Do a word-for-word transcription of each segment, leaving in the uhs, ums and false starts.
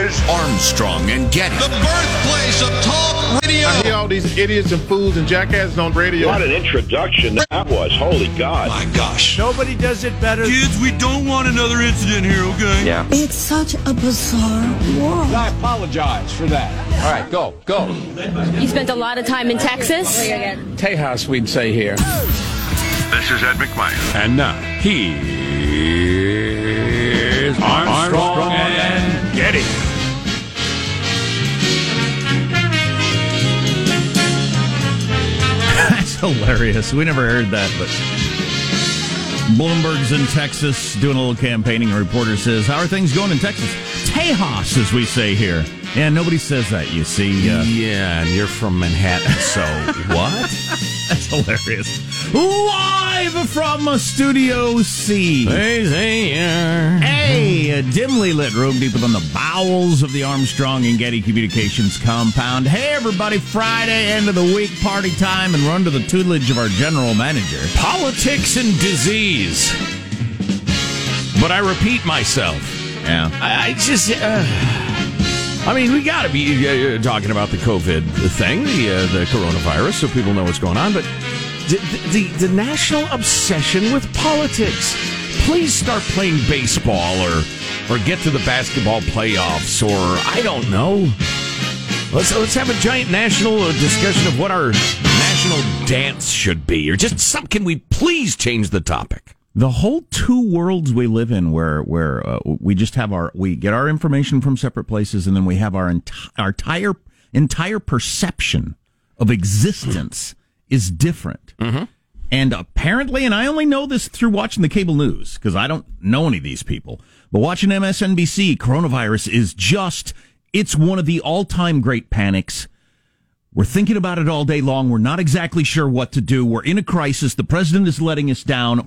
is Armstrong and Getty. The birthplace of talk radio. I hear all these idiots and fools and jackasses on radio. What an introduction that was. Holy God. My gosh. Nobody does it better. Kids, we don't want another incident here, okay? Yeah. It's such a bizarre world. I apologize for that. All right, go, go. You spent a lot of time in Texas? Tejas, we'd say here. This is Ed McMahon. And now, here's Armstrong, Armstrong and Getty. That's hilarious. We never heard that, but Bloomberg's in Texas doing a little campaigning. A reporter says, how are things going in Texas? Tejas, as we say here. Yeah, nobody says that, you see. Uh, yeah, and you're from Manhattan, so what? That's hilarious. Live from Studio C. Hey, a dimly lit room deep within the bowels of the Armstrong and Getty Communications compound. Hey, everybody, Friday, end of the week, party time, and run to the tutelage of our general manager. Politics and disease. But I repeat myself. Yeah. I, I just... Uh, I mean, we got to be uh, talking about the COVID thing, the uh, the coronavirus, so people know what's going on. But the, the the national obsession with politics. Please start playing baseball, or or get to the basketball playoffs, or I don't know. Let's let's have a giant national discussion of what our national dance should be, or just some. Can we please change the topic? The whole two worlds we live in, where where uh, we just have our we get our information from separate places, and then we have our enti- our entire entire perception of existence is different. Mm-hmm. And apparently, and I only know this through watching the cable news because I don't know any of these people, but watching M S N B C, coronavirus is just it's one of the all time great panics. We're thinking about it all day long. We're not exactly sure what to do. We're in a crisis. The president is letting us down.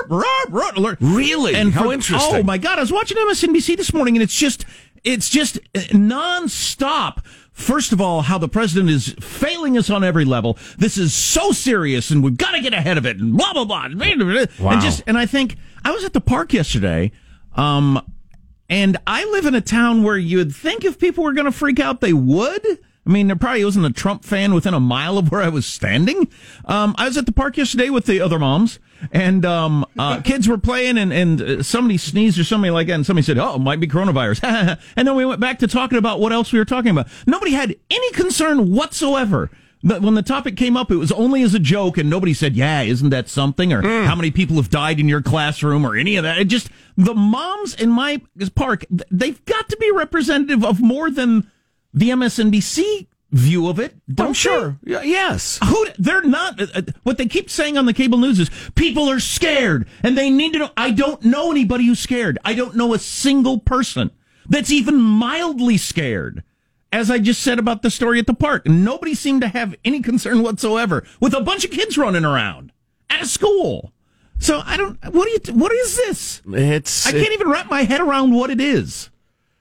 Really? And How for, interesting. Oh, my God. I was watching M S N B C this morning, and it's just, it's just nonstop. First of all, how the president is failing us on every level. This is so serious, and we've got to get ahead of it, and blah, blah, blah. Wow. And just, and I think, I was at the park yesterday, um, and I live in a town where you would think if people were going to freak out, they would. I mean, there probably wasn't a Trump fan within a mile of where I was standing. Um, I was at the park yesterday with the other moms, and um, uh, kids were playing, and, and somebody sneezed or something like that, and somebody said, oh, it might be coronavirus. And then we went back to talking about what else we were talking about. Nobody had any concern whatsoever. But when the topic came up, it was only as a joke, and nobody said, yeah, isn't that something? Or mm. how many people have died in your classroom, or any of that. It just, the moms in my park, they've got to be representative of more than the M S N B C view of it, don't I'm sure. They? Y- yes. Who, they're not. Uh, what they keep saying on the cable news is people are scared and they need to know. I don't know anybody who's scared. I don't know a single person that's even mildly scared. As I just said about the story at the park, nobody seemed to have any concern whatsoever with a bunch of kids running around at a school. So I don't. What do you? What is this? It's. I can't it, even wrap my head around what it is.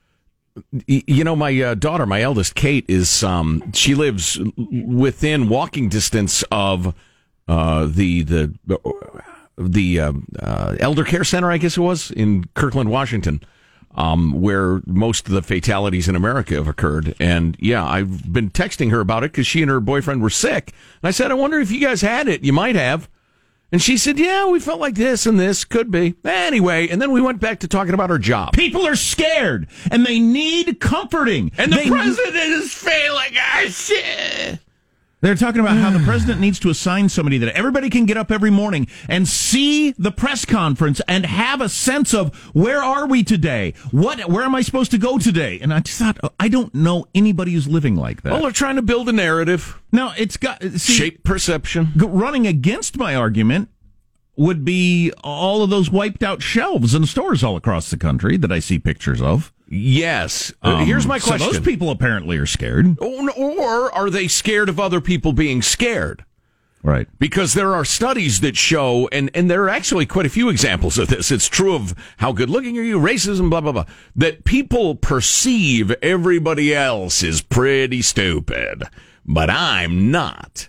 You know, my uh, daughter, my eldest, Kate, is um, she lives within walking distance of uh, the the the uh, uh, elder care center, I guess it was, in Kirkland, Washington, um, where most of the fatalities in America have occurred. And yeah, I've been texting her about it because she and her boyfriend were sick. And I said, I wonder if you guys had it. You might have. And she said, yeah, we felt like this and this could be. Anyway, and then we went back to talking about her job. People are scared, and they need comforting. And the they, president is failing us. They're talking about how the president needs to assign somebody that everybody can get up every morning and see the press conference and have a sense of where are we today? What? Where am I supposed to go today? And I just thought, I don't know anybody who's living like that. Well, they're trying to build a narrative. No, it's got see, shape perception. Running against my argument would be all of those wiped out shelves in stores all across the country that I see pictures of. Yes. Um, uh, here's my question. So those people apparently are scared. Or, or are they scared of other people being scared? Right. Because there are studies that show, and, and there are actually quite a few examples of this. It's true of how good looking are you, racism, blah, blah, blah. That people perceive everybody else is pretty stupid, but I'm not.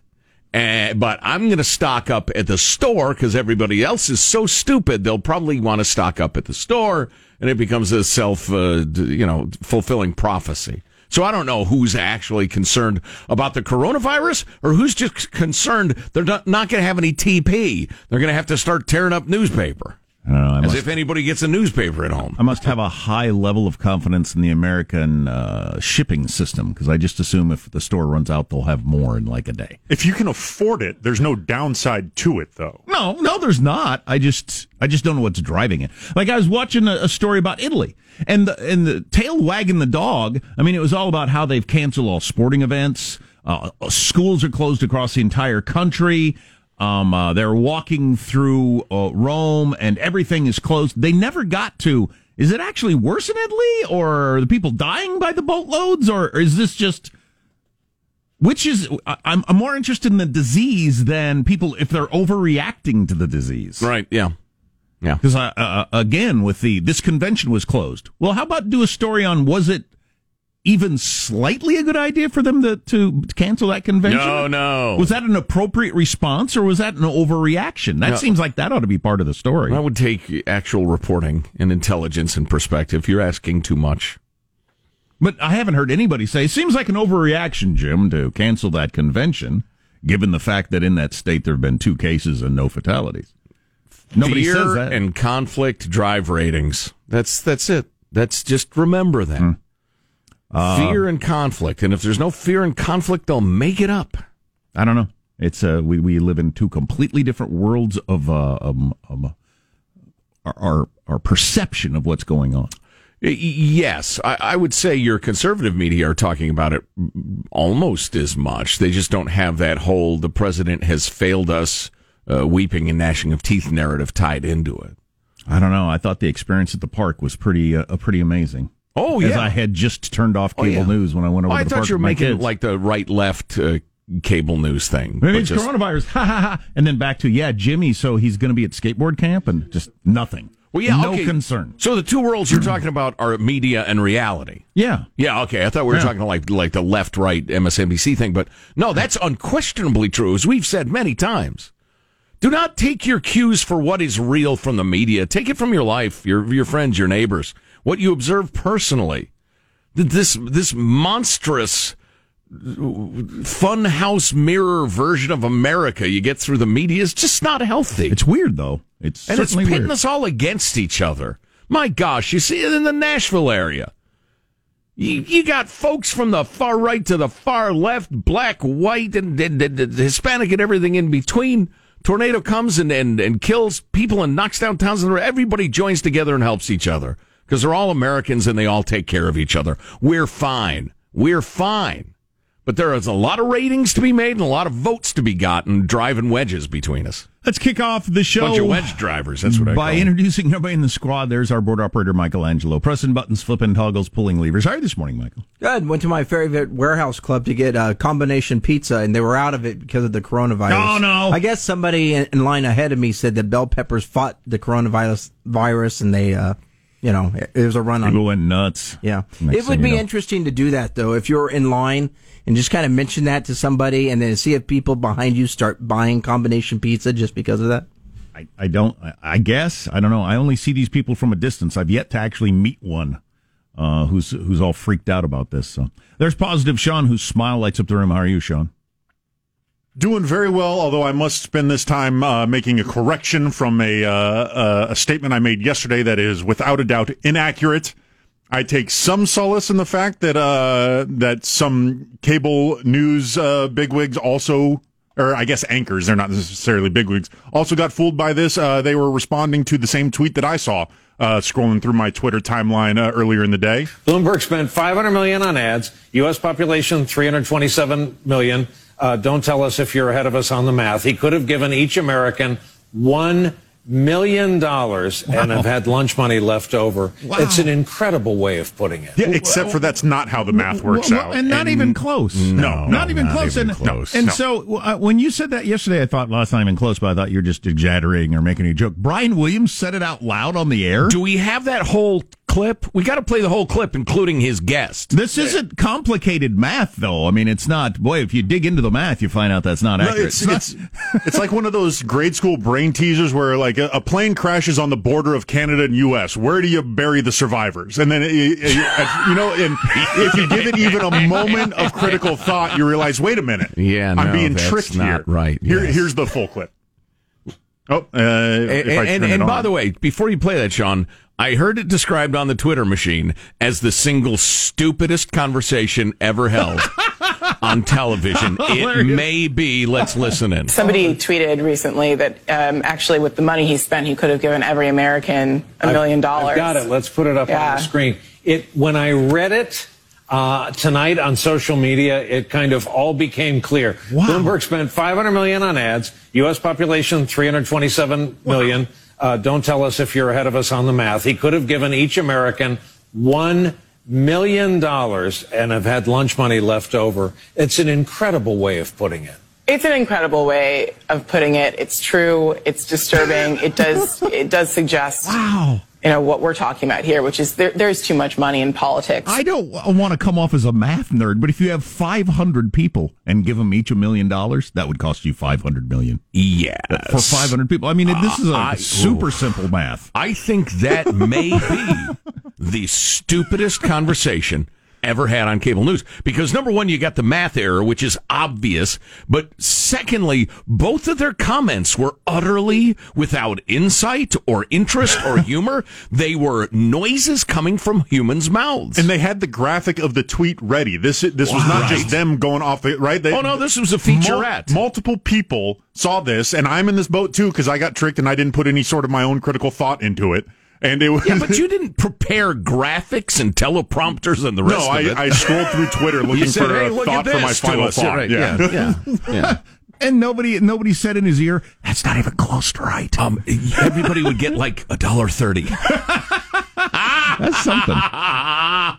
And, but I'm going to stock up at the store because everybody else is so stupid. They'll probably want to stock up at the store, and it becomes a self, uh, you know, fulfilling prophecy. So I don't know who's actually concerned about the coronavirus or who's just concerned they're not, not going to have any T P. They're going to have to start tearing up newspaper. I don't know, I As must, if anybody gets a newspaper at home. I must have a high level of confidence in the American uh, shipping system because I just assume if the store runs out, they'll have more in like a day. If you can afford it, there's no downside to it, though. No, no, there's not. I just, I just don't know what's driving it. Like I was watching a, a story about Italy, and the and the tail wagging the dog. I mean, it was all about how they've canceled all sporting events. Uh, schools are closed across the entire country. Um, uh, they're walking through uh, Rome, and everything is closed. They never got to, is it actually worse in Italy, or are the people dying by the boatloads, or is this just, which is, I'm, I'm more interested in the disease than people, if they're overreacting to the disease. Right, yeah. Yeah. Because, uh, uh, again, with the, this convention was closed. Well, how about do a story on, was it even slightly a good idea for them to, to cancel that convention? No, no. Was that an appropriate response, or was that an overreaction? That No. seems like that ought to be part of the story. That would take actual reporting and intelligence and perspective. You're asking too much. But I haven't heard anybody say, it seems like an overreaction, Jim, to cancel that convention, given the fact that in that state there have been two cases and no fatalities. Nobody Fear says that. and conflict drive ratings. That's that's it. That's just remember that. Hmm. Uh, fear and conflict. And if there's no fear and conflict, they'll make it up. I don't know. It's uh, we we live in two completely different worlds of uh, um, um, our, our our perception of what's going on. Yes, I, I would say your conservative media are talking about it almost as much. They just don't have that whole "the president has failed us," uh, weeping and gnashing of teeth narrative tied into it. I don't know. I thought the experience at the park was pretty uh, pretty amazing. Oh, yeah. As I had just turned off cable oh, yeah. news when I went over oh, to I the thought park you were with my making kids. it like the right-left uh, cable news thing. Maybe it's just, coronavirus, ha ha ha. And then back to, yeah, Jimmy, so he's going to be at skateboard camp and just nothing. Well, yeah, no okay. concern. So the two worlds you're talking about are media and reality. Yeah. Yeah, okay. I thought we were Yeah. talking like like the left-right M S N B C thing, but no, that's unquestionably true, as we've said many times. Do not take your cues for what is real from the media. Take it from your life, your your friends, your neighbors, what you observe personally. This this monstrous funhouse mirror version of America you get through the media is just not healthy. It's weird, though. It's and it's certainly pitting weird. us all against each other. My gosh, you see it in the Nashville area. You, you got folks from the far right to the far left, black, white, and, and, and, and Hispanic, and everything in between. Tornado comes and, and, and kills people and knocks down towns. And everybody joins together and helps each other because they're all Americans and they all take care of each other. We're fine. We're fine. But there is a lot of ratings to be made and a lot of votes to be gotten driving wedges between us. Let's kick off the show. Bunch of wedge drivers, that's what I by call them. introducing everybody in the squad. There's our board operator, Michelangelo. Pressing buttons, flipping toggles, pulling levers. How are you this morning, Michael? Good. Went to my favorite warehouse club to get a combination pizza, and they were out of it because of the coronavirus. Oh, no. I guess somebody in in line ahead of me said that Bell Peppers fought the coronavirus, virus, and they, uh, you know, it was a run on. People went nuts. Yeah. Next It would thing be you know. interesting to do that, though, if you're in line and just kind of mention that to somebody and then see if people behind you start buying combination pizza just because of that. I, I don't, I, I guess, I don't know. I only see these people from a distance. I've yet to actually meet one uh, who's who's all freaked out about this. So there's positive Sean, whose smile lights up the room. How are you, Sean? Doing very well, although I must spend this time uh, making a correction from a, uh, uh, a statement I made yesterday that is without a doubt inaccurate. I take some solace in the fact that uh, that some cable news uh, bigwigs also, or I guess anchors, they're not necessarily bigwigs, also got fooled by this. Uh, they were responding to the same tweet that I saw uh, scrolling through my Twitter timeline uh, earlier in the day. Bloomberg spent five hundred million dollars on ads. U S population three hundred twenty-seven million. Uh, don't tell us if you're ahead of us on the math. He could have given each American one million dollars wow. and have had lunch money left over. Wow. It's an incredible way of putting it. Yeah, except for that's not how the math works well, out. And not and even close. No, no not even not close. Even and close. and no. so uh, when you said that yesterday, I thought, well, it's not even close, but I thought you were just exaggerating or making a joke. Brian Williams said it out loud on the air. Do we have that whole clip? We got to play the whole clip, including his guest. This isn't complicated math, though. I mean, it's not. Boy, if you dig into the math, you find out that's not no, accurate. It's, it's, it's like one of those grade school brain teasers where, like, a, a plane crashes on the border of Canada and U S. Where do you bury the survivors? And then, you know, and if you give it even a moment of critical thought, you realize, wait a minute. Yeah, I'm no, being that's tricked not here. Right. Here, Yes. Here's the full clip. Oh, uh, and, if I and, turn and it by on. the way, before you play that, Sean, I heard it described on the Twitter machine as the single stupidest conversation ever held on television. It may be. Let's listen in. Somebody tweeted recently that um, actually with the money he spent, he could have given every American a million dollars. I've got it. Let's put it up yeah. on the screen. It when I read it uh, tonight on social media, it kind of all became clear. Wow. Bloomberg spent five hundred million dollars on ads. U S population three hundred twenty-seven million. Wow. Uh, don't tell us if you're ahead of us on the math. He could have given each American one million dollars and have had lunch money left over. It's an incredible way of putting it. It's an incredible way of putting it. It's true. It's disturbing. It does. It does suggest. Wow. You know what we're talking about here, which is there, there's too much money in politics. I don't want to come off as a math nerd, but if you have five hundred people and give them each a million dollars, that would cost you five hundred million. Yes. For five hundred people. I mean, this is a uh, I, super ooh. simple math. I think that may be the stupidest conversation ever had on cable news. Because number one, you got the math error, which is obvious. But secondly, both of their comments were utterly without insight or interest or humor. They were noises coming from humans' mouths. And they had the graphic of the tweet ready. This this was not Right. just them going off it, right? They, Oh, no, this was a featurette. Mul- multiple people saw this, and I'm in this boat too because I got tricked and I didn't put any sort of my own critical thought into it. And it was, Yeah, but you didn't prepare graphics and teleprompters and the rest no, of it. I, I scrolled through Twitter looking said, for hey, a look thought at for my this final to us. thought. Right. Yeah. Yeah, yeah, yeah. And nobody nobody said in his ear, that's not even close to right. Um, everybody would get like a dollar thirty. That's something. Uh,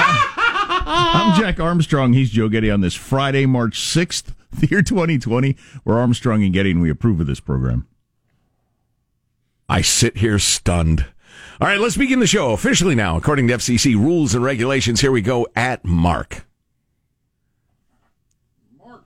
I'm Jack Armstrong. He's Joe Getty on this Friday, March sixth, the year twenty twenty. We're Armstrong and Getty, and we approve of this program. I sit here stunned. All right, let's begin the show officially now. According to F C C rules and regulations, here we go at Mark. Mark.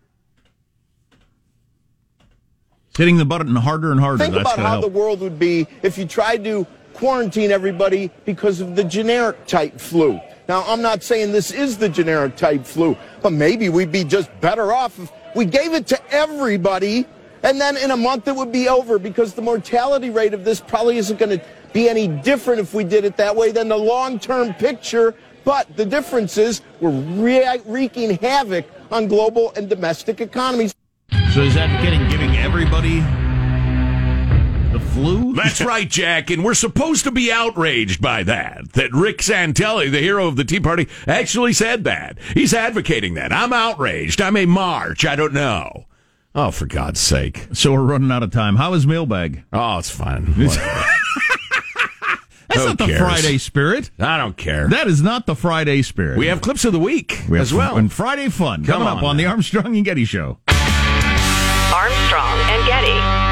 Hitting the button harder and harder. Think That's about gonna how help. the world would be if you tried to quarantine everybody because of the generic type flu. Now, I'm not saying this is the generic type flu, but maybe we'd be just better off if we gave it to everybody, and then in a month it would be over, because the mortality rate of this probably isn't going to be any different if we did it that way than the long-term picture. But the difference is we're re- wreaking havoc on global and domestic economies. So is that getting giving everybody the flu? That's right, Jack, and we're supposed to be outraged by that. That Rick Santelli, the hero of the Tea Party, actually said that. He's advocating that. I'm outraged. I may march. I don't know. Oh, for God's sake. So we're running out of time. How is mailbag? Oh, it's fine. Whatever. That's Who not the cares? Friday spirit. I don't care. That is not the Friday spirit. We have clips of the week we have as well. And Friday fun Come coming on up on now. the Armstrong and Getty Show. Armstrong and Getty.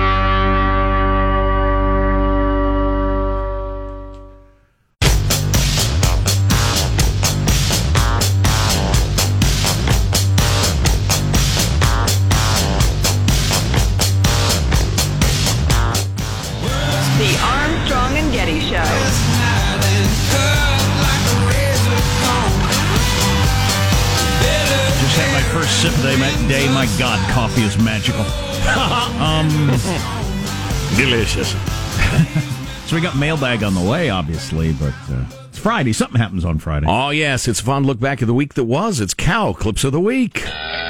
The Armstrong and Getty Show. Just had my first sip of the day. My God, coffee is magical. um, Delicious. So we got mailbag on the way, obviously, but uh, it's Friday. Something happens on Friday. Oh, yes. It's a fun look back at the week that was. It's Cow Clips of the Week.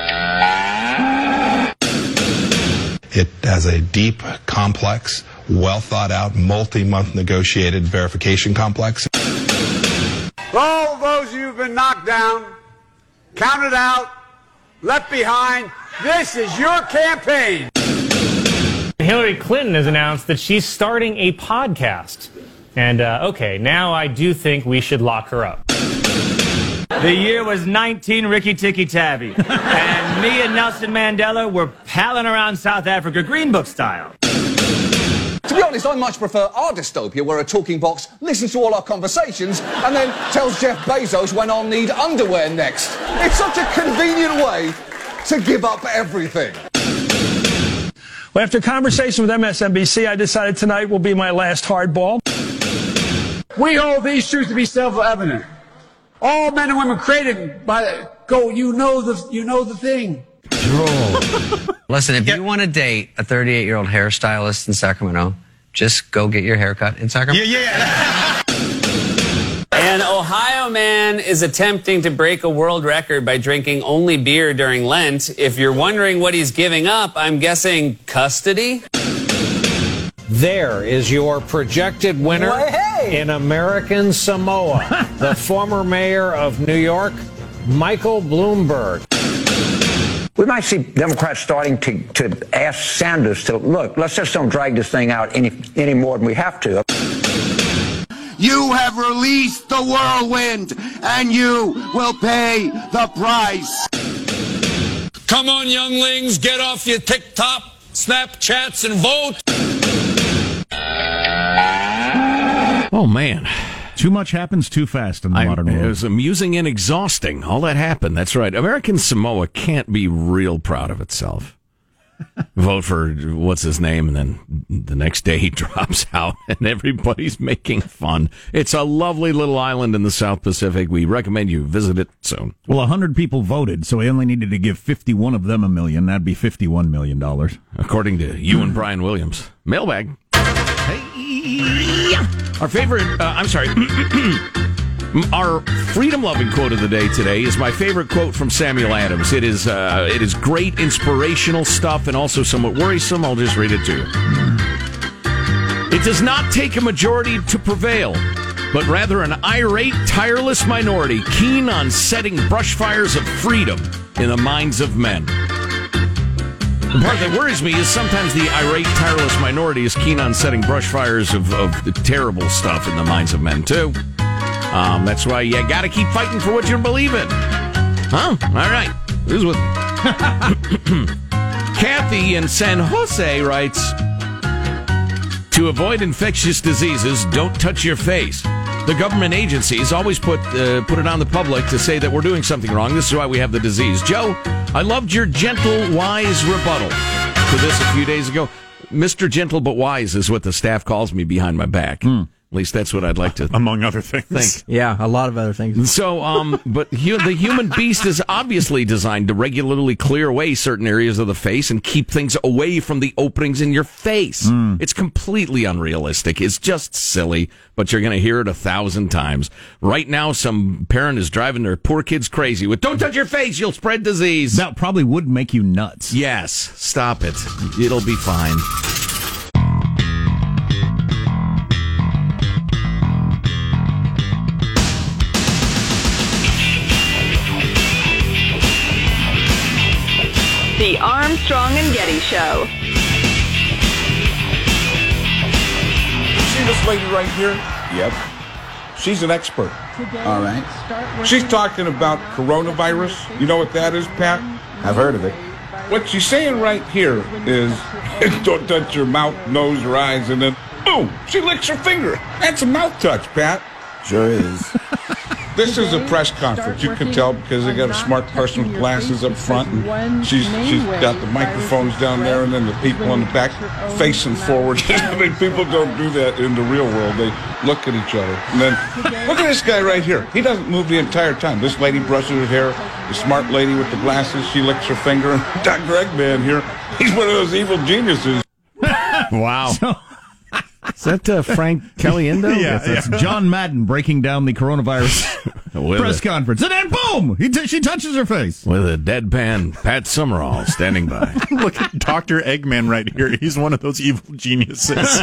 It has a deep, complex, well thought out, multi-month negotiated verification complex. For all those who've been knocked down, counted out, left behind, this is your campaign. Hillary Clinton has announced that she's starting a podcast. And, uh, okay, now I do think we should lock her up. The year was nineteen Ricky Tikki Tavi. And me and Nelson Mandela were palling around South Africa Green Book style. To be honest, I much prefer our dystopia where a talking box listens to all our conversations and then tells Jeff Bezos when I'll need underwear next. It's such a convenient way to give up everything. Well, after conversation with M S N B C, I decided tonight will be my last hardball. We hold these truths to be self-evident. All men and women created by go. You know the you know the thing. Listen, if you want to date a thirty-eight-year-old hairstylist in Sacramento, just go get your haircut in Sacramento. Yeah, yeah. An Ohio man is attempting to break a world record by drinking only beer during Lent. If you're wondering what he's giving up, I'm guessing custody. There is your projected winner Well, hey. in American Samoa, the former mayor of New York, Michael Bloomberg. We might see Democrats starting to, to ask Sanders to, look, let's just don't drag this thing out any, any more than we have to. You have released the whirlwind, and you will pay the price. Come on, younglings, get off your TikTok, Snapchats, and vote. Oh, man. Too much happens too fast in the I, modern world. It was amusing and exhausting. All that happened. That's right. American Samoa can't be real proud of itself. Vote for what's his name, and then the next day he drops out, and everybody's making fun. It's a lovely little island in the South Pacific. We recommend you visit it soon. Well, one hundred people voted, so he only needed to give fifty-one of them a million. That'd be fifty-one million dollars. According to you and Brian Williams. Mailbag. Hey. Our favorite, uh, I'm sorry, our freedom-loving quote of the day today is my favorite quote from Samuel Adams. It is uh, it is great, inspirational stuff, and also somewhat worrisome. I'll just read it to you. It does not take a majority to prevail, but rather an irate, tireless minority keen on setting brush fires of freedom in the minds of men. The part that worries me is sometimes the irate, tireless minority is keen on setting brush fires of, of the terrible stuff in the minds of men, too. Um, that's why you gotta keep fighting for what you believe in. Huh? All right. This is what Kathy in San Jose writes, to avoid infectious diseases, don't touch your face. The government agencies always put uh, put it on the public to say that we're doing something wrong. This is why we have the disease. Joe, I loved your gentle, wise rebuttal to this a few days ago. Mister Gentle but Wise is what the staff calls me behind my back. Hmm. At least that's what I'd like to among other things. Think. Yeah, a lot of other things. So, um, but hu- the human beast is obviously designed to regularly clear away certain areas of the face and keep things away from the openings in your face. Mm. It's completely unrealistic. It's just silly, but you're going to hear it a thousand times. Right now, some parent is driving their poor kids crazy with, don't touch your face, you'll spread disease. That probably would make you nuts. Yes, stop it. It'll be fine. The Armstrong and Getty Show. See this lady right here? Yep. She's an expert. All right. She's talking about coronavirus. You know what that is, Pat? I've heard of it. What she's saying right here is, don't touch your mouth, nose, or eyes, and then, boom, she licks her finger. That's a mouth touch, Pat. Sure is. This is a press conference. You can tell because they got a smart person with glasses up front, and she's she's got the microphones down there, and then the people in the back facing forward. I mean, people don't do that in the real world. They look at each other, and then look at this guy right here. He doesn't move the entire time. This lady brushes her hair. The smart lady with the glasses, she licks her finger. And Doctor Eggman here, he's one of those evil geniuses. Wow. So- Is that uh, Frank Caliendo? Yeah, that's yeah. John Madden breaking down the coronavirus press a, conference. And then, boom, he t- she touches her face. With a deadpan Pat Summerall standing by. Look at Doctor Eggman right here. He's one of those evil geniuses.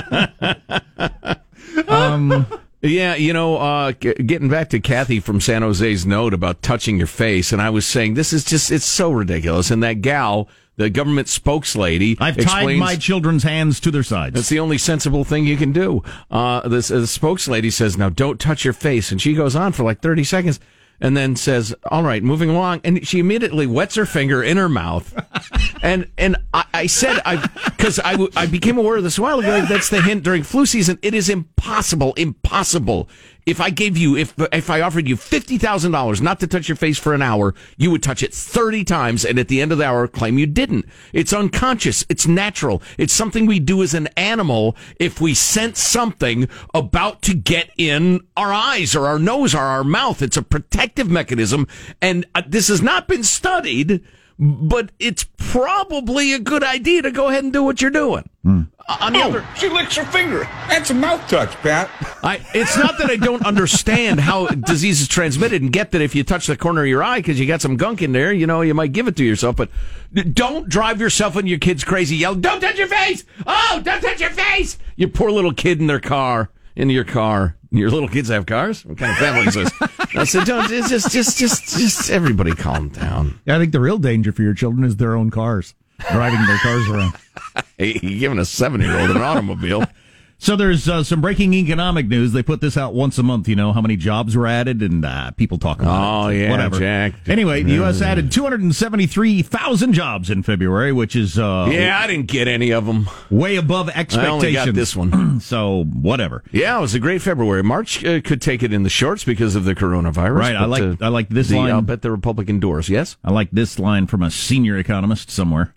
um, yeah, you know, uh, g- getting back to Kathy from San Jose's note about touching your face, and I was saying, this is just, it's so ridiculous. And that gal, the government spokeslady, I've tied my children's hands to their sides. That's the only sensible thing you can do. Uh, this uh, the spokeslady says, now don't touch your face. And she goes on for like thirty seconds. and then says, all right, moving along. And she immediately wets her finger in her mouth. and and I, I said, I because I, w- I became aware of this a while ago, that's the hint during flu season. It is impossible, impossible. If I gave you, if if I offered you fifty thousand dollars not to touch your face for an hour, you would touch it thirty times, and at the end of the hour, claim you didn't. It's unconscious. It's natural. It's something we do as an animal if we sense something about to get in our eyes or our nose or our mouth. It's a protective mechanism, and uh, this has not been studied, but it's probably a good idea to go ahead and do what you're doing. Mm. On the oh, other, she licks her finger. That's a mouth touch, Pat. I, it's not that I don't understand how disease is transmitted and get that if you touch the corner of your eye because you got some gunk in there, you know, you might give it to yourself, but don't drive yourself and your kids crazy. Yell, don't touch your face! Oh, don't touch your face! You poor little kid in their car, in your car. Your little kids have cars? What kind of family is this? I said, don't, it's just, just, just, just, everybody calm down. Yeah, I think the real danger for your children is their own cars, driving their cars around. Hey, you're giving a seven-year-old an automobile. So there's uh, some breaking economic news. They put this out once a month, you know, how many jobs were added, and uh, people talk about oh, it. Oh, yeah, whatever. Jack. Anyway, the U S added two hundred seventy-three thousand jobs in February, which is... Uh, yeah, I didn't get any of them. Way above expectations. I only got this one. So, whatever. Yeah, it was a great February. March uh, could take it in the shorts because of the coronavirus. Right, I like uh, I like this the, line. I'll bet the Republican doors, yes? I like this line from a senior economist somewhere.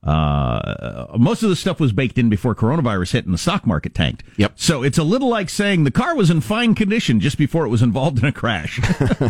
Uh, most of the stuff was baked in before coronavirus hit and the stock market tanked. Yep. So it's a little like saying the car was in fine condition just before it was involved in a crash.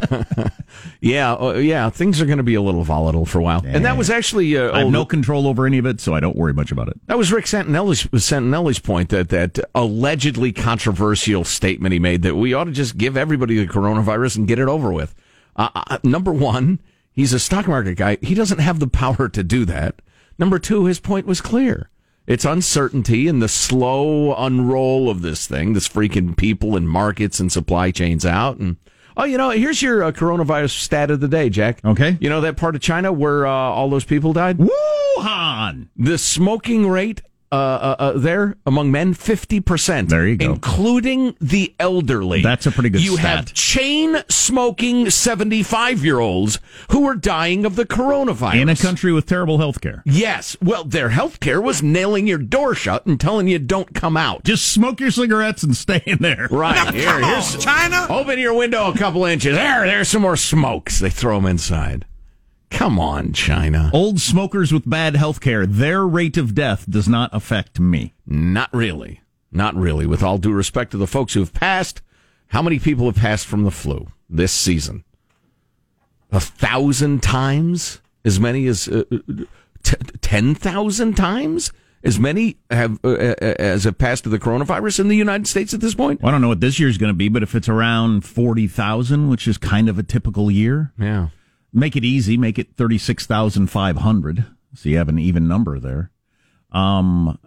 yeah, uh, yeah, things are going to be a little volatile for a while. Yeah. And that was actually... Uh, I have oh, no control over any of it, so I don't worry much about it. That was Rick Santinelli's, Santinelli's point, that that allegedly controversial statement he made that we ought to just give everybody the coronavirus and get it over with. Uh, uh, number one, he's a stock market guy. He doesn't have the power to do that. Number two, his point was clear. It's uncertainty and the slow unroll of this thing, this freaking people and markets and supply chains out. And oh, you know, here's your uh, coronavirus stat of the day, Jack. Okay. You know that part of China where uh, all those people died? Wuhan! The smoking rate uh, uh, uh, there among men, fifty percent. There you go. Including the elderly. That's a pretty good you stat. You have chain-smoking seventy-five-year-olds who are dying of the coronavirus. In a country with terrible health care. Yes. Well, their health care was nailing your door shut and telling you don't come out. Just smoke your cigarettes and stay in there. Right. Now, Here, come here's on, China. Open your window a couple inches. There, there's some more smokes. They throw them inside. Come on, China. Old smokers with bad health care, their rate of death does not affect me. Not really. Not really. With all due respect to the folks who have passed, how many people have passed from the flu this season? A thousand times? As many as uh, t- ten thousand times? As many have uh, as have passed to the coronavirus in the United States at this point? Well, I don't know what this year's going to be, but if it's around forty thousand, which is kind of a typical year. Yeah. Make it easy. Make it thirty-six thousand five hundred. So you have an even number there. Um,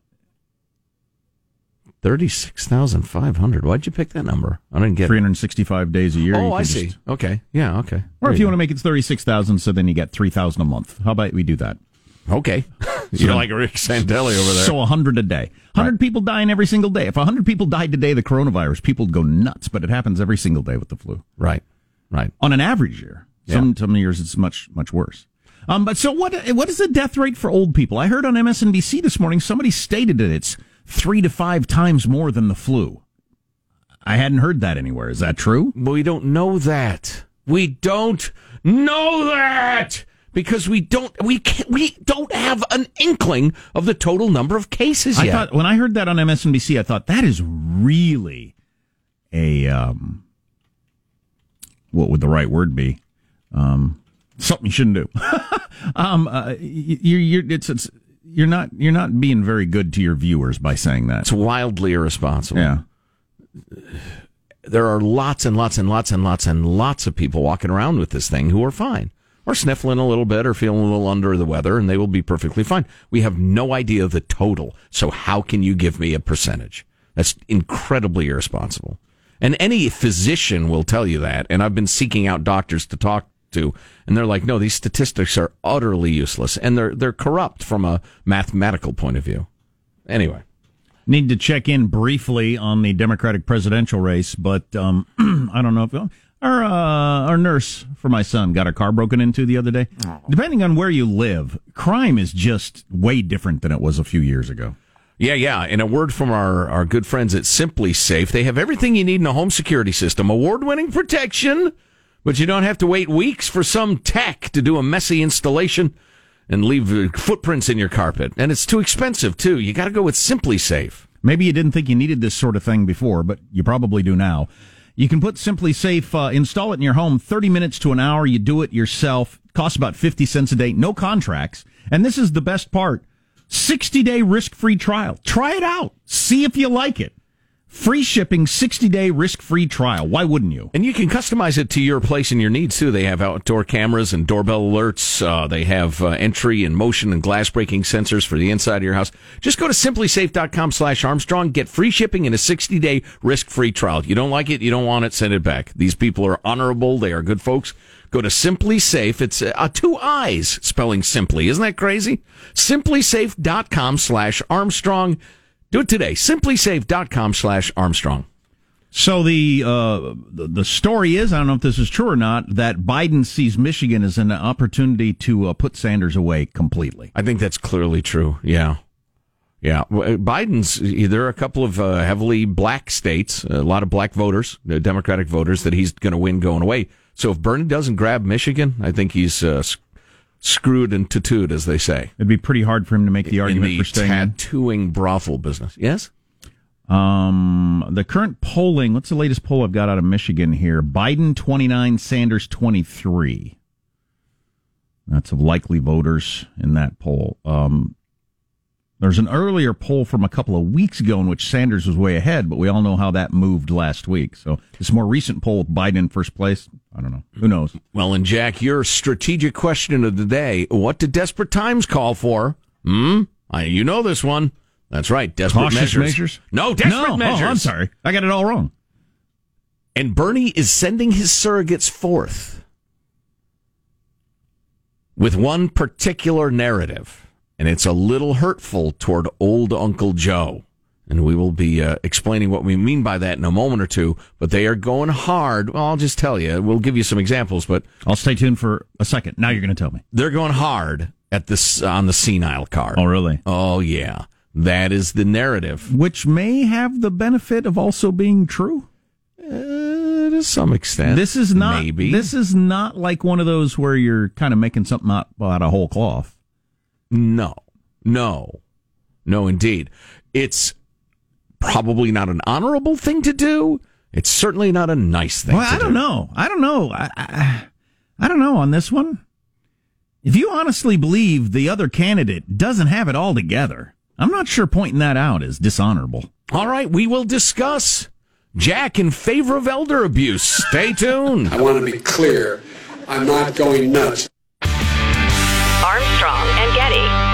thirty-six thousand five hundred. Why'd you pick that number? I didn't get three hundred sixty-five days a year. Oh, I see. Just, okay. Yeah, okay. Or there if you, you want to make it thirty-six thousand, so then you get three thousand a month. How about we do that? Okay. You're like Rick Santelli over there. So one hundred a day. one hundred right. people dying every single day. If one hundred people died today of the coronavirus, people would go nuts, but it happens every single day with the flu. Right. Right. On an average year. Some yeah. some years it's much much worse. Um, but so what? What is the death rate for old people? I heard on M S N B C this morning somebody stated that it's three to five times more than the flu. I hadn't heard that anywhere. Is that true? Well, we don't know that. We don't know that because we don't we can't, we don't have an inkling of the total number of cases I yet. Thought, when I heard that on M S N B C, I thought that is really a um, what would the right word be? Um, something you shouldn't do. um, uh, you, you're, it's, it's, you're not, you're not being very good to your viewers by saying that. It's wildly irresponsible. Yeah. There are lots and lots and lots and lots and lots of people walking around with this thing who are fine, or sniffling a little bit, or feeling a little under the weather, and they will be perfectly fine. We have no idea the total. So how can you give me a percentage? That's incredibly irresponsible. And any physician will tell you that. And I've been seeking out doctors to talk to, and they're like, no, these statistics are utterly useless, and they're they're corrupt from a mathematical point of view. Anyway. Need to check in briefly on the Democratic presidential race, but um, I don't know if Our, uh, our nurse for my son got her car broken into the other day. Oh. Depending on where you live, crime is just way different than it was a few years ago. Yeah, yeah. And a word from our, our good friends at Simply Safe. They have everything you need in a home security system. Award-winning protection, but you don't have to wait weeks for some tech to do a messy installation and leave footprints in your carpet. And it's too expensive, too. You got to go with Simply Safe. Maybe you didn't think you needed this sort of thing before, but you probably do now. You can put Simply Safe, uh, install it in your home, thirty minutes to an hour. You do it yourself. It costs about fifty cents a day. No contracts. And this is the best part. sixty-day risk-free trial. Try it out. See if you like it. Free shipping, sixty-day risk-free trial. Why wouldn't you? And you can customize it to your place and your needs, too. They have outdoor cameras and doorbell alerts. Uh, they have uh, entry and motion and glass-breaking sensors for the inside of your house. Just go to simplysafe.com slash Armstrong. Get free shipping and a sixty-day risk-free trial. You don't like it, you don't want it, send it back. These people are honorable. They are good folks. Go to Simply Safe. It's uh, two I's spelling simply. Isn't that crazy? simplysafe.com slash Armstrong. Do it today. simplysafe.com slash Armstrong. So the, uh, the the story is, I don't know if this is true or not, that Biden sees Michigan as an opportunity to uh, put Sanders away completely. I think that's clearly true. Yeah. Yeah. Biden's, there are a couple of uh, heavily black states, a lot of black voters, Democratic voters, that he's going to win going away. So if Bernie doesn't grab Michigan, I think he's uh, screwed and tattooed, as they say. It'd be pretty hard for him to make the argument in the for staying tattooing brothel business. Yes? Um, the current polling, what's the latest poll I've got out of Michigan here? Biden twenty-nine, Sanders twenty-three. That's of likely voters in that poll. Um, there's an earlier poll from a couple of weeks ago in which Sanders was way ahead, but we all know how that moved last week. So this more recent poll with Biden in first place, I don't know. Who knows? Well, and Jack, your strategic question of the day, what did desperate times call for? Hmm? I, you know this one. That's right, desperate Cautious measures. measures? No, desperate no. measures. Oh, I'm sorry. I got it all wrong. And Bernie is sending his surrogates forth with one particular narrative, and it's a little hurtful toward old Uncle Joe. And we will be uh, explaining what we mean by that in a moment or two, but they are going hard. Well, I'll just tell you. We'll give you some examples, but I'll stay tuned for a second. Now you're going to tell me. They're going hard at this on the senile card. Oh, really? Oh, yeah. That is the narrative. Which may have the benefit of also being true. Uh, to some extent. This is not, maybe. This is not like one of those where you're kind of making something out, out of whole cloth. No. No. No, indeed. It's probably not an honorable thing to do. It's certainly not a nice thing well, to I don't do. know. I don't know. I, I, I don't know on this one. If you honestly believe the other candidate doesn't have it all together, I'm not sure pointing that out is dishonorable. All right, we will discuss Jack in favor of elder abuse. Stay tuned. I want to be clear. I'm not going nuts. Armstrong and Getty.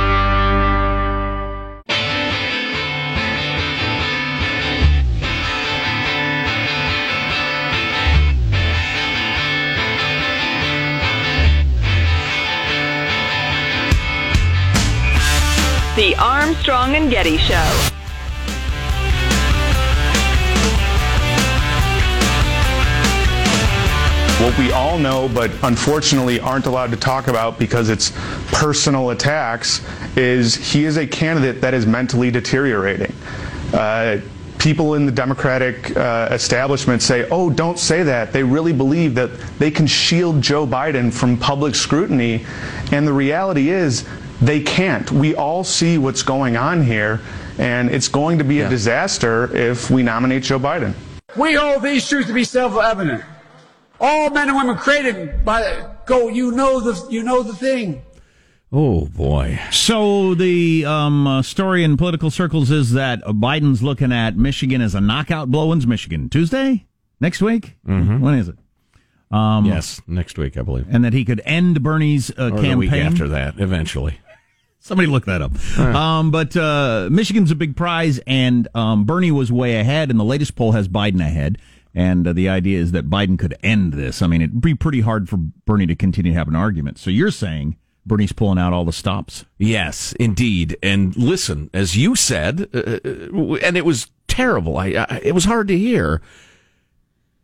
The Armstrong and Getty Show. What we all know, but unfortunately aren't allowed to talk about because it's personal attacks, is he is a candidate that is mentally deteriorating. Uh, people in the Democratic uh, establishment say, oh, don't say that. They really believe that they can shield Joe Biden from public scrutiny. And the reality is, they can't. We all see what's going on here, and it's going to be a disaster if we nominate Joe Biden. We hold these truths to be self-evident. All men and women created by go. You know the you know the thing. Oh boy! So the um, uh, story in political circles is that Biden's looking at Michigan as a knockout blow. When's Michigan? Tuesday? Next week? Mm-hmm. When is it? Um, yes, next week, I believe. And that he could end Bernie's uh, or campaign. The week after that, eventually. Somebody look that up. Right. Um, but uh, Michigan's a big prize, and um, Bernie was way ahead, and the latest poll has Biden ahead. And uh, the idea is that Biden could end this. I mean, it'd be pretty hard for Bernie to continue to have an argument. So you're saying Bernie's pulling out all the stops? Yes, indeed. And listen, as you said, uh, and it was terrible. I, I it was hard to hear.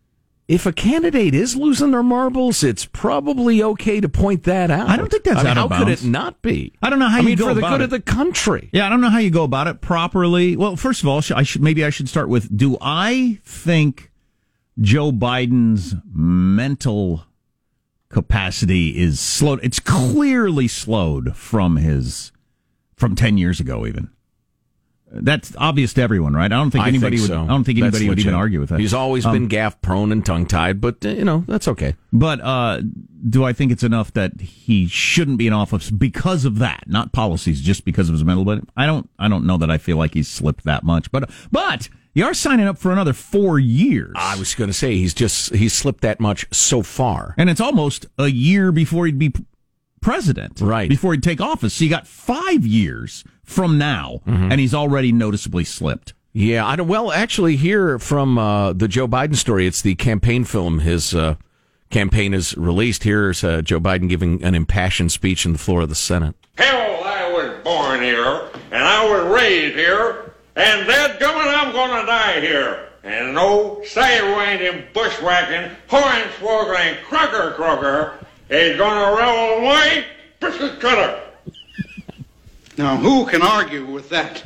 if a candidate is losing their marbles, it's probably okay to point that out. I don't think that's I mean, out how of bounds. could it not be? I don't know how I you mean, go for the about good it. of the country. Yeah, I don't know how you go about it properly. Well, first of all, I should maybe I should start with: do I think Joe Biden's mental capacity is slowed? It's clearly slowed from his from ten years ago, even. That's obvious to everyone, right? I don't think I anybody think would. so. I don't think That's anybody would legit. even argue with that. He's always Um, been gaff prone and tongue tied, but uh, you know that's okay. But uh, do I think it's enough that he shouldn't be in office because of that, not policies, just because of his mental? But I don't. I don't know that I feel like he's slipped that much. But but you are signing up for another four years. I was going to say he's just he's slipped that much so far, and it's almost a year before he'd be p- president, right? Before he'd take office. So you got five years from now, Mm-hmm. and he's already noticeably slipped. Yeah, I don't. Well, actually, here from uh, the Joe Biden story, it's the campaign film his uh, campaign has released. Here's uh, Joe Biden giving an impassioned speech on the floor of the Senate. Hell, I was born here, and I was raised here, and dadgummit, I'm gonna die here. And no sidewinding, bushwhacking, hornswoggling, crocker crocker is gonna roll away, biscuit cutter. Now, who can argue with that?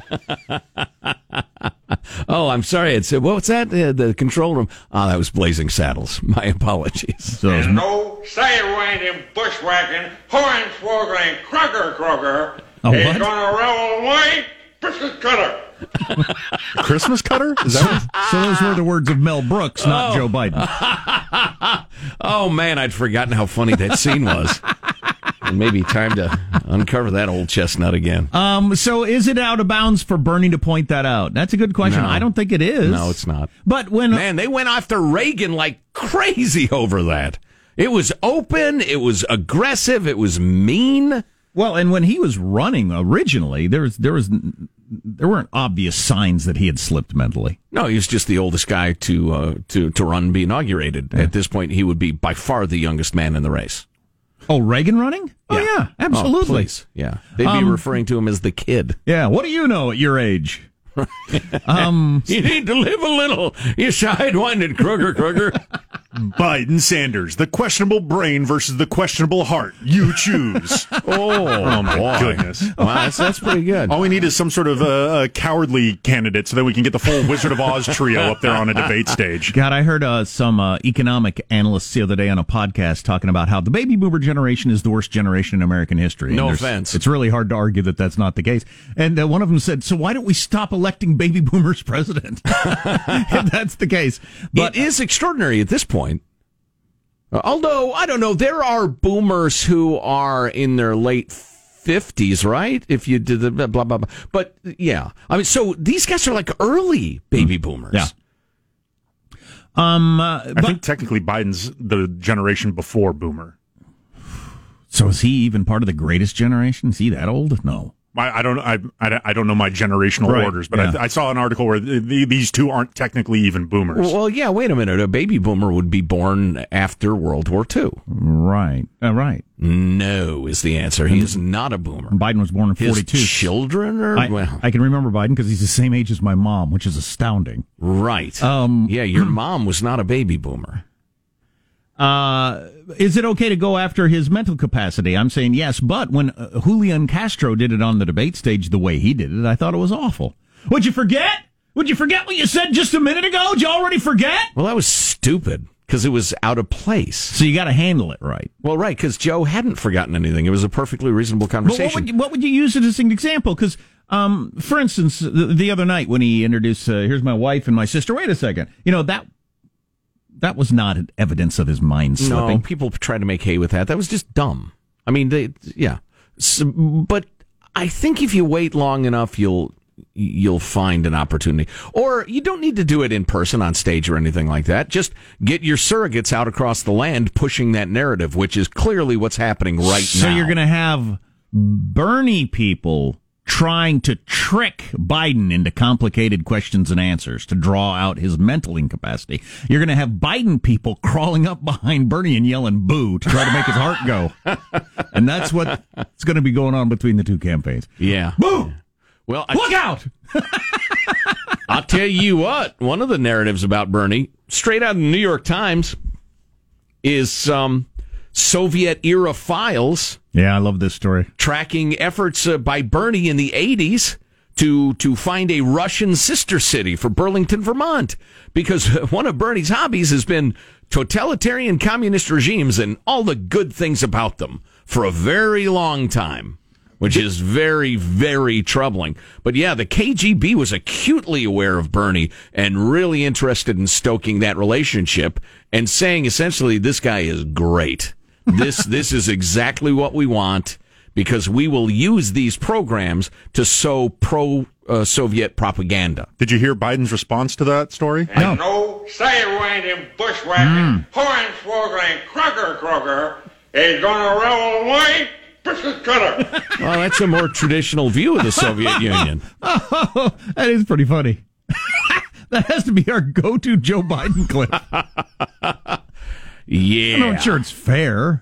Oh, I'm sorry. It's uh, what's that? Uh, the control room. Oh, that was Blazing Saddles. My apologies. So And no sidewinding, bushwhacking, hornswoggling, crocker crocker A is what? gonna roll away, biscuit cutter. Christmas cutter? Is that what? So those were the words of Mel Brooks, not Oh. Joe Biden. Oh man, I'd forgotten how funny that scene was. And maybe time to uncover that old chestnut again. Um, so is it out of bounds for Bernie to point that out? That's a good question. No. I don't think it is. No, it's not. But when Man, they went after Reagan like crazy over that. It was open. It was aggressive. It was mean. Well, and when he was running originally, there was there was there weren't obvious signs that he had slipped mentally. No, he was just the oldest guy to uh, to to run, be inaugurated. Yeah. At this point, he would be by far the youngest man in the race. Oh, Reagan running? Oh yeah, absolutely. Oh, please. Yeah, they'd be Um, referring to him as the kid. Yeah. What do you know at your age? um, You need to live a little. You sidewinded Kruger, Kruger. Biden Sanders, the questionable brain versus the questionable heart. You choose. Oh, Oh my boy. goodness! Wow, that's, that's pretty good. All we need is some sort of uh, uh, cowardly candidate, so that we can get the full Wizard of Oz trio up there on a debate stage. God, I heard uh, some uh, economic analysts the other day on a podcast talking about how the baby boomer generation is the worst generation in American history. And No there's- offense. It's really hard to argue that that's not the case. And uh, one of them said, so why don't we stop electing baby boomers president? If that's the case. But it is extraordinary at this point. Uh, Although, I don't know, there are boomers who are in their late fifties, right? If you did the blah, blah, blah. But, yeah. I mean, so these guys are like early baby boomers. Yeah. Um, uh, I but, think technically Biden's the generation before Boomer. so is he even part of the greatest generation? Is he that old? No. I, I don't. I, I I don't know my generational Right, orders, but yeah. I, I saw an article where th th these two aren't technically even boomers. Well, yeah, wait a minute. A baby boomer would be born after World War Two. Right. Uh, right. No is the answer. He is not a boomer. Biden was born in His forty-two. children are, I, well, I can remember Biden because he's the same age as my mom, which is astounding. right. Um, yeah, your mom was not a baby boomer. Uh, is it okay to go after his mental capacity? I'm saying yes, but when uh, Julian Castro did it on the debate stage the way he did it, I thought it was awful. Would you forget? Would you forget what you said just a minute ago? Did you already forget? Well, that was stupid because it was out of place. So you got to handle it right. Well, right, because Joe hadn't forgotten anything. It was a perfectly reasonable But conversation. what would you, what would you use as an example? Because, um, for instance, the, the other night when he introduced, uh, here's my wife and my sister. Wait a second. You know, that that was not evidence of his mind slipping. No, people try to make hay with that. That was just dumb. I mean, they, yeah. So, but I think if you wait long enough, you'll you'll find an opportunity. Or you don't need to do it in person on stage or anything like that. Just get your surrogates out across the land pushing that narrative, which is clearly what's happening right so now. So you're going to have Bernie people trying to trick Biden into complicated questions and answers to draw out his mental incapacity. You're going to have Biden people crawling up behind Bernie and yelling boo to try to make his heart go. And that's what's going to be going on between the two campaigns. Yeah. Boo! Well, I, Look out! I'll tell you what, one of the narratives about Bernie, straight out of the New York Times, is um, Soviet-era files. Yeah, I love this story. Tracking efforts uh, by Bernie in the eighties to to find a Russian sister city for Burlington, Vermont. Because one of Bernie's hobbies has been totalitarian communist regimes and all the good things about them for a very long time, which is very, very troubling. But yeah, the K G B was acutely aware of Bernie and really interested in stoking that relationship and saying essentially, this guy is great. This this is exactly what we want, because we will use these programs to sow pro-Soviet propaganda. Did you hear Biden's response to that story? And no, say-winding, bushwhacking, hornswoggling, crocker crocker is gonna roll away. Cutter. Well, that's a more traditional view of the Soviet Union. Oh, that is pretty funny. That has to be our go-to Joe Biden clip. Yeah. I'm not sure it's fair.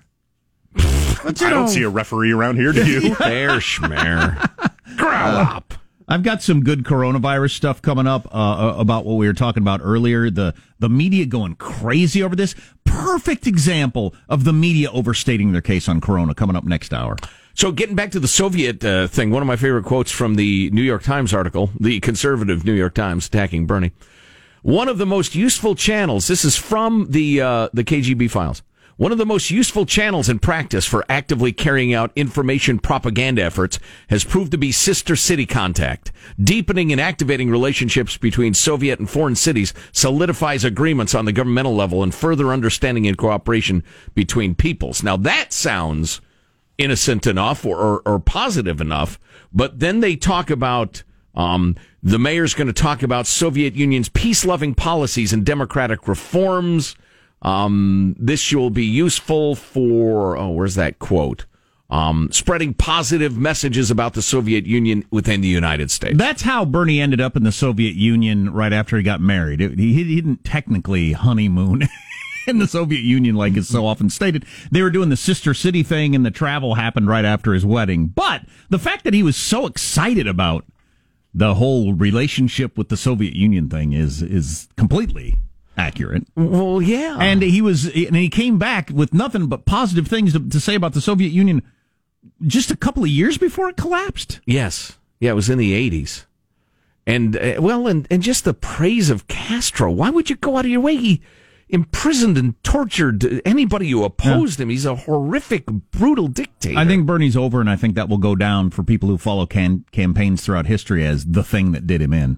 But, I know, don't see a referee around here, do you? Fair schmear. Grow up. I've got some good coronavirus stuff coming up uh, about what we were talking about earlier. The the media going crazy over this. Perfect example of the media overstating their case on corona coming up next hour. So getting back to the Soviet uh, thing, one of my favorite quotes from the New York Times article, the conservative New York Times attacking Bernie. One of the most useful channels, this is from the uh, the K G B files, one of the most useful channels in practice for actively carrying out information propaganda efforts has proved to be sister city contact. Deepening and activating relationships between Soviet and foreign cities solidifies agreements on the governmental level and further understanding and cooperation between peoples. Now that sounds innocent enough or, or, or positive enough, but then they talk about um, the mayor's going to talk about Soviet Union's peace-loving policies and democratic reforms. Um, this will be useful for, oh, where's that quote? Um, spreading positive messages about the Soviet Union within the United States. That's how Bernie ended up in the Soviet Union right after he got married. It, he, he didn't technically honeymoon in the Soviet Union like is so often stated. They were doing the sister city thing, and the travel happened right after his wedding. But the fact that he was so excited about the whole relationship with the Soviet Union thing is is completely accurate. Well, yeah. And he was, and he came back with nothing but positive things to, to say about the Soviet Union just a couple of years before it collapsed. Yes. Yeah, it was in the eighties. And, uh, well, and, and just the praise of Castro. Why would you go out of your way? He imprisoned and tortured anybody who opposed yeah. him. He's a horrific, brutal dictator. I think Bernie's over, and I think that will go down for people who follow can- campaigns throughout history as the thing that did him in.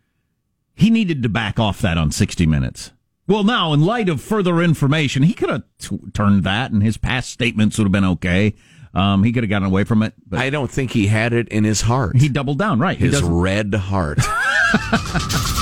He needed to back off that on sixty minutes. Well, now, in light of further information, he could have t- turned that, and his past statements would have been okay. Um, he could have gotten away from it. But I don't think he had it in his heart. He doubled down, right. His red heart.